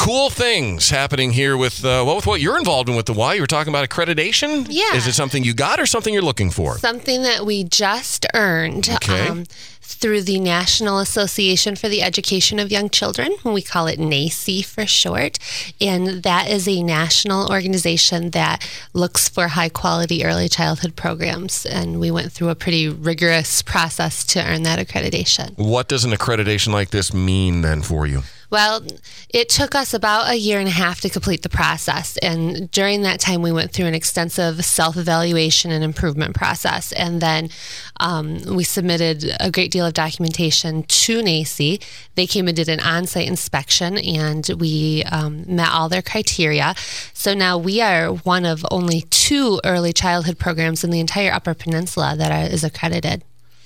cool things happening here with what you're involved in with the Y. You were talking about accreditation? Yeah. Is it something you got or something you're looking for? Something that we just earned. Okay. Through the National Association for the Education of Young Children. We call it NAEYC for short. And that is a national organization that looks for high-quality early childhood programs. And we went through a pretty rigorous process to earn that accreditation. What does an accreditation like this mean then for you? Well, it took us about a year and a half to complete the process. And during that time, we went through an extensive self-evaluation and improvement process. And then we submitted a great deal of documentation to NAEYC. They came and did an on-site inspection, and we met all their criteria. So now we are one of only 2 early childhood programs in the entire Upper Peninsula that is accredited.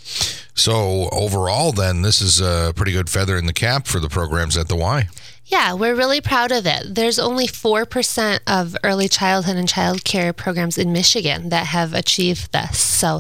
So overall, then, this is a pretty good feather in the cap for the programs at the Y. Yeah, we're really proud of it. There's only 4% of early childhood and child care programs in Michigan that have achieved this. So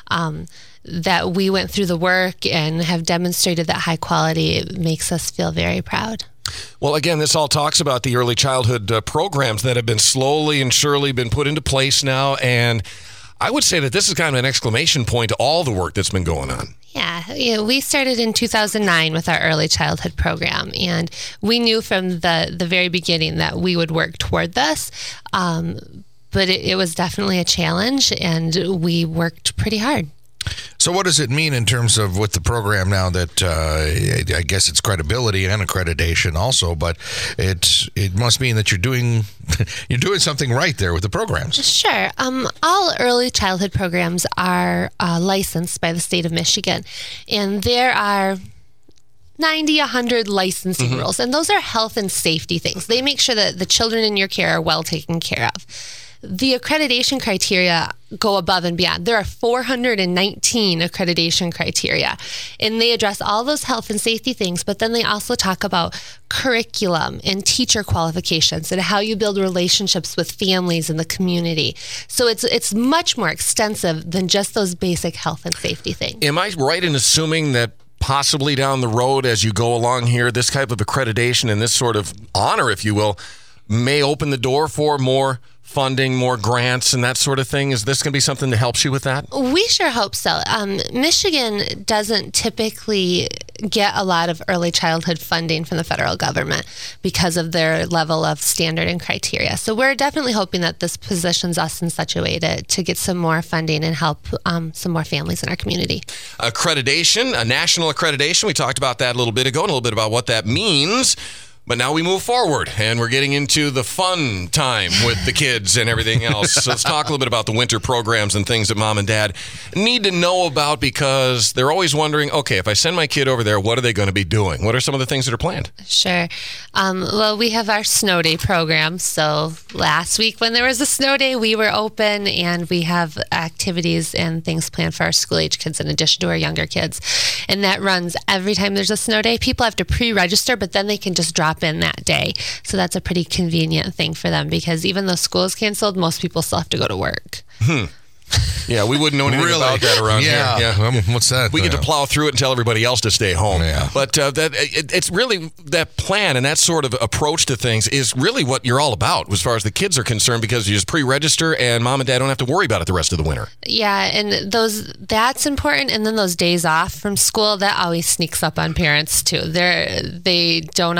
that we went through the work and have demonstrated that high quality, it makes us feel very proud. Well, again, this all talks about the early childhood programs that have been slowly and surely been put into place now. And I would say that this is kind of an exclamation point to all the work that's been going on. Yeah, we started in 2009 with our early childhood program, and we knew from the very beginning that we would work toward this, but it was definitely a challenge, and we worked pretty hard. So what does it mean in terms of with the program now that I guess it's credibility and accreditation also, but it must mean that you're doing something right there with the programs. Sure. All early childhood programs are licensed by the state of Michigan, and there are 100 licensing rules, and those are health and safety things. They make sure that the children in your care are well taken care of. The accreditation criteria go above and beyond. There are 419 accreditation criteria, and they address all those health and safety things, but then they also talk about curriculum and teacher qualifications and how you build relationships with families in the community. So it's much more extensive than just those basic health and safety things. Am I right in assuming that possibly down the road as you go along here, this type of accreditation and this sort of honor, if you will, may open the door for more funding, more grants, and that sort of thing? Is this going to be something that helps you with that? We sure hope so. Michigan doesn't typically get a lot of early childhood funding from the federal government because of their level of standard and criteria. So we're definitely hoping that this positions us in such a way to get some more funding and help some more families in our community. Accreditation, a national accreditation. We talked about that a little bit ago and a little bit about what that means. But now we move forward, and we're getting into the fun time with the kids and everything else. So let's talk a little bit about the winter programs and things that mom and dad need to know about, because they're always wondering, okay, if I send my kid over there, what are they going to be doing? What are some of the things that are planned? Sure. Well, we have our snow day program. So last week when there was a snow day, we were open, and we have activities and things planned for our school-age kids in addition to our younger kids. And that runs every time there's a snow day. People have to pre-register, but then they can just drop in that day. So that's a pretty convenient thing for them, because even though school is canceled, most people still have to go to work. Yeah, we wouldn't know anything about that around here. Yeah. What's that? We get to plow through it and tell everybody else to stay home. Yeah. But it's really that plan and that sort of approach to things is really what you're all about as far as the kids are concerned, because you just pre-register and mom and dad don't have to worry about it the rest of the winter. Yeah, and that's important. And then those days off from school, that always sneaks up on parents too. They aren't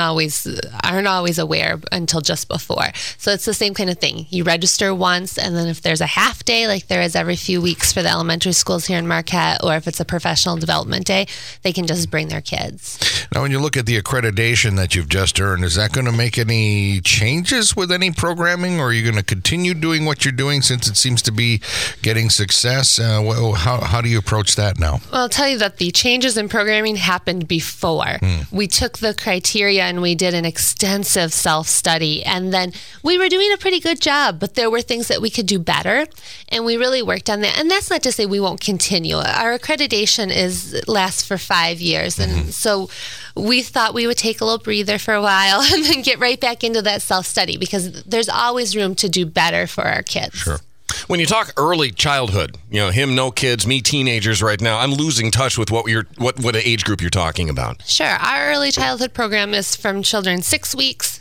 always aware until just before. So it's the same kind of thing. You register once, and then if there's a half day like there is every few weeks for the elementary schools here in Marquette, or if it's a professional development day, they can just bring their kids. Now, when you look at the accreditation that you've just earned, is that going to make any changes with any programming, or are you going to continue doing what you're doing since it seems to be getting success? How do you approach that now? Well, I'll tell you that the changes in programming happened before. We took the criteria and we did an extensive self-study, and then we were doing a pretty good job, but there were things that we could do better, and we really worked on that. And that's not to say we won't continue. Our accreditation lasts for 5 years, and so we thought we would take a little breather for a while and then get right back into that self-study, because there's always room to do better for our kids. Sure. When you talk early childhood, him, no kids, me, teenagers right now, I'm losing touch with what age group you're talking about. Sure. Our early childhood program is from children 6 weeks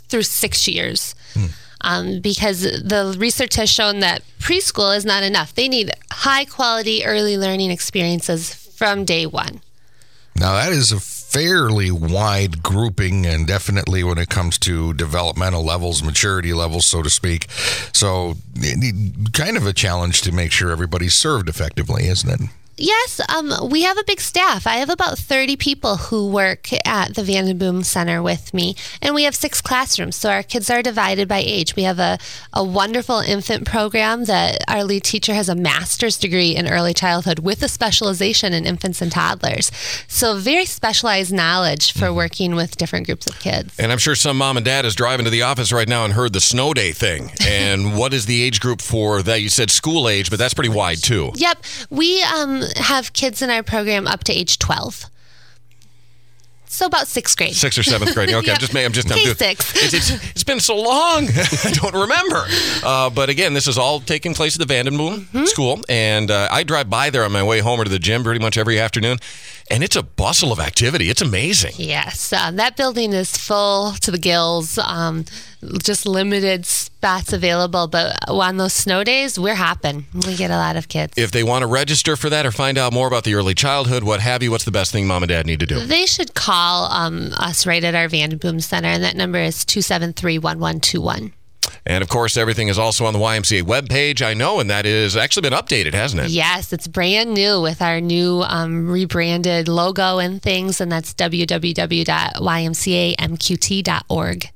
through 6 years. Because the research has shown that preschool is not enough. They need high quality early learning experiences from day one. Now, that is a fairly wide grouping, and definitely when it comes to developmental levels, maturity levels, so to speak. So, kind of a challenge to make sure everybody's served effectively, isn't it? Yes, we have a big staff. I have about 30 people who work at the Vandenboom Center with me, and we have 6 classrooms, so our kids are divided by age. We have a wonderful infant program that our lead teacher has a master's degree in early childhood with a specialization in infants and toddlers. So very specialized knowledge for working with different groups of kids. And I'm sure some mom and dad is driving to the office right now and heard the snow day thing. And what is the age group for that? You said school age, but that's pretty wide too. Yep. We have kids in our program up to age 12. So about 6th grade. 6th or 7th grade. Okay, Yep. I'm doing K6. It's been so long. I don't remember. But again, this is all taking place at the Vandenboom School. And I drive by there on my way home or to the gym pretty much every afternoon. And it's a bustle of activity. It's amazing. Yes, that building is full to the gills. Just limited spots available, but on those snow days, we're hopping. We get a lot of kids. If they want to register for that or find out more about the early childhood, what have you, what's the best thing mom and dad need to do? They should call us right at our Vandenboom Center, and that number is 273-1121. And of course, everything is also on the YMCA webpage, I know, and that has actually been updated, hasn't it? Yes, it's brand new with our new rebranded logo and things, and that's www.ymcamqt.org.